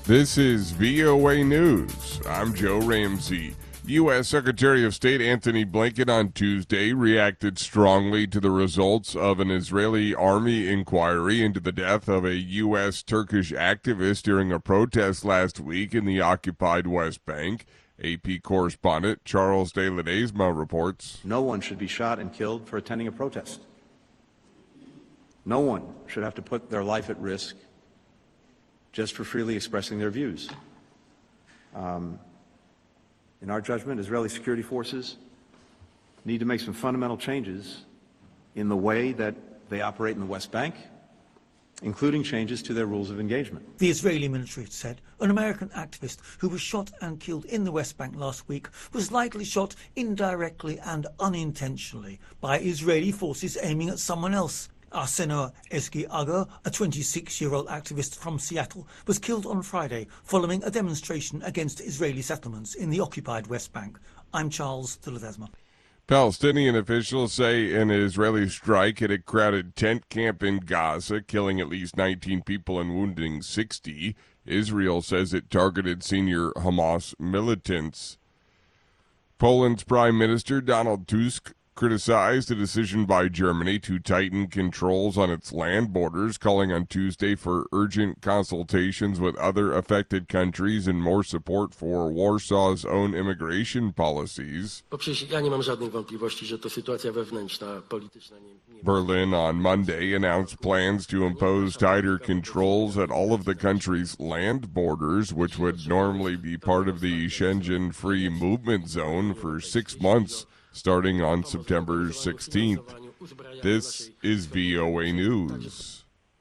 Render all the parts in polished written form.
This is VOA News. I'm Joe Ramsey. U.S. Secretary of State Antony Blinken on Tuesday reacted strongly to the results of an Israeli army inquiry into the death of a U.S.-Turkish activist during a protest last week in the occupied West Bank. AP correspondent Charles de Ledesma reports. No one should be shot and killed for attending a protest. No one should have to put their life at risk just for freely expressing their views. In our judgment, Israeli security forces need to make some fundamental changes in the way that they operate in the West Bank, including changes to their rules of engagement. The Israeli military said an American activist who was shot and killed in the West Bank last week was likely shot indirectly and unintentionally by Israeli forces aiming at someone else. Arsenio Ezgi Agar, a 26-year-old activist from Seattle, was killed on Friday following a demonstration against Israeli settlements in the occupied West Bank. I'm Charles de Ledesma. Palestinian officials say an Israeli strike at a crowded tent camp in Gaza, killing at least 19 people and wounding 60. Israel says it targeted senior Hamas militants. Poland's Prime Minister Donald Tusk criticized a decision by Germany to tighten controls on its land borders, calling on Tuesday for urgent consultations with other affected countries and more support for Warsaw's own immigration policies. Berlin on Monday announced plans to impose tighter controls at all of the country's land borders, which would normally be part of the Schengen Free Movement Zone for 6 months, starting on September 16th. This is VOA News.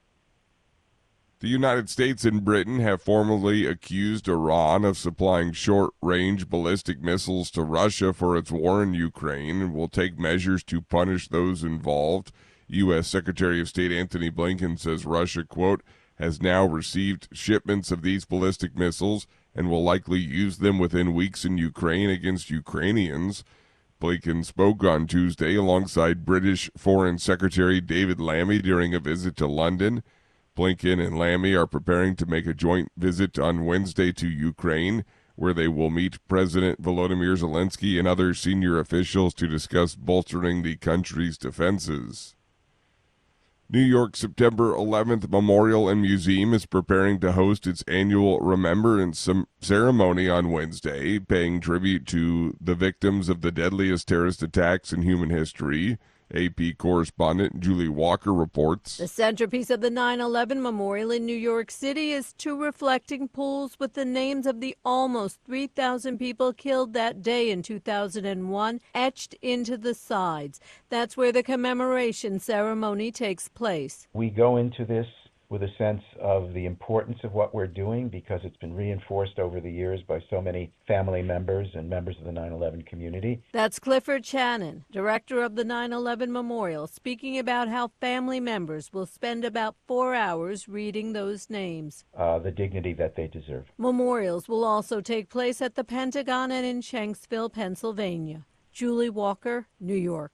The United States and Britain have formally accused Iran of supplying short-range ballistic missiles to Russia for its war in Ukraine and will take measures to punish those involved. U.S. Secretary of State Antony Blinken says Russia, quote, has now received shipments of these ballistic missiles and will likely use them within weeks in Ukraine against Ukrainians. Blinken spoke on Tuesday alongside British Foreign Secretary David Lammy during a visit to London. Blinken and Lammy are preparing to make a joint visit on Wednesday to Ukraine, where they will meet President Volodymyr Zelensky and other senior officials to discuss bolstering the country's defenses. New York September 11th Memorial and Museum is preparing to host its annual Remembrance ceremony on Wednesday, paying tribute to the victims of the deadliest terrorist attacks in human history. AP correspondent Julie Walker reports. The centerpiece of the 9/11 Memorial in New York City is 2 reflecting pools with the names of the almost 3,000 people killed that day in 2001 etched into the sides. That's where the commemoration ceremony takes place. We go into this with a sense of the importance of what we're doing because it's been reinforced over the years by so many family members and members of the 9/11 community. That's Clifford Shannon, director of the 9/11 Memorial, speaking about how family members will spend about 4 hours reading those names. The dignity that they deserve. Memorials will also take place at the Pentagon and in Shanksville, Pennsylvania. Julie Walker, New York.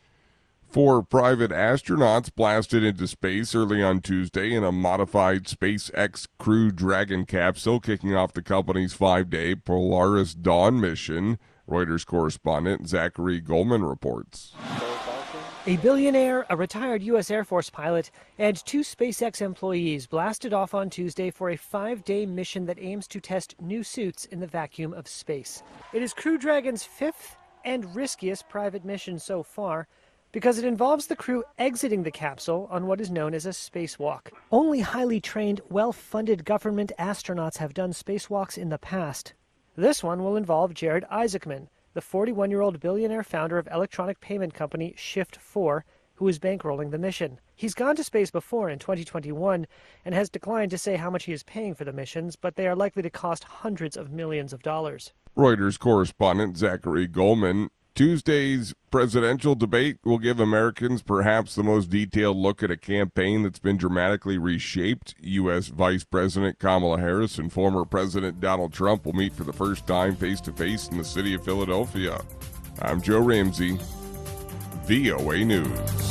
4 private astronauts blasted into space early on Tuesday in a modified SpaceX Crew Dragon capsule, kicking off the company's 5-day Polaris Dawn mission. Reuters correspondent Zachary Goldman reports. A billionaire, a retired U.S. Air Force pilot, and 2 SpaceX employees blasted off on Tuesday for a 5-day mission that aims to test new suits in the vacuum of space. It is Crew Dragon's 5th and riskiest private mission so far, because it involves the crew exiting the capsule on what is known as a spacewalk. Only highly trained, well-funded government astronauts have done spacewalks in the past. This one will involve Jared Isaacman, the 41-year-old billionaire founder of electronic payment company Shift4, who is bankrolling the mission. He's gone to space before in 2021 and has declined to say how much he is paying for the missions, but they are likely to cost hundreds of millions of dollars. Reuters correspondent Zachary Goldman. Tuesday's presidential debate will give Americans perhaps the most detailed look at a campaign that's been dramatically reshaped. U.S. Vice President Kamala Harris and former President Donald Trump will meet for the first time face-to-face in the city of Philadelphia. I'm Joe Ramsey, VOA News.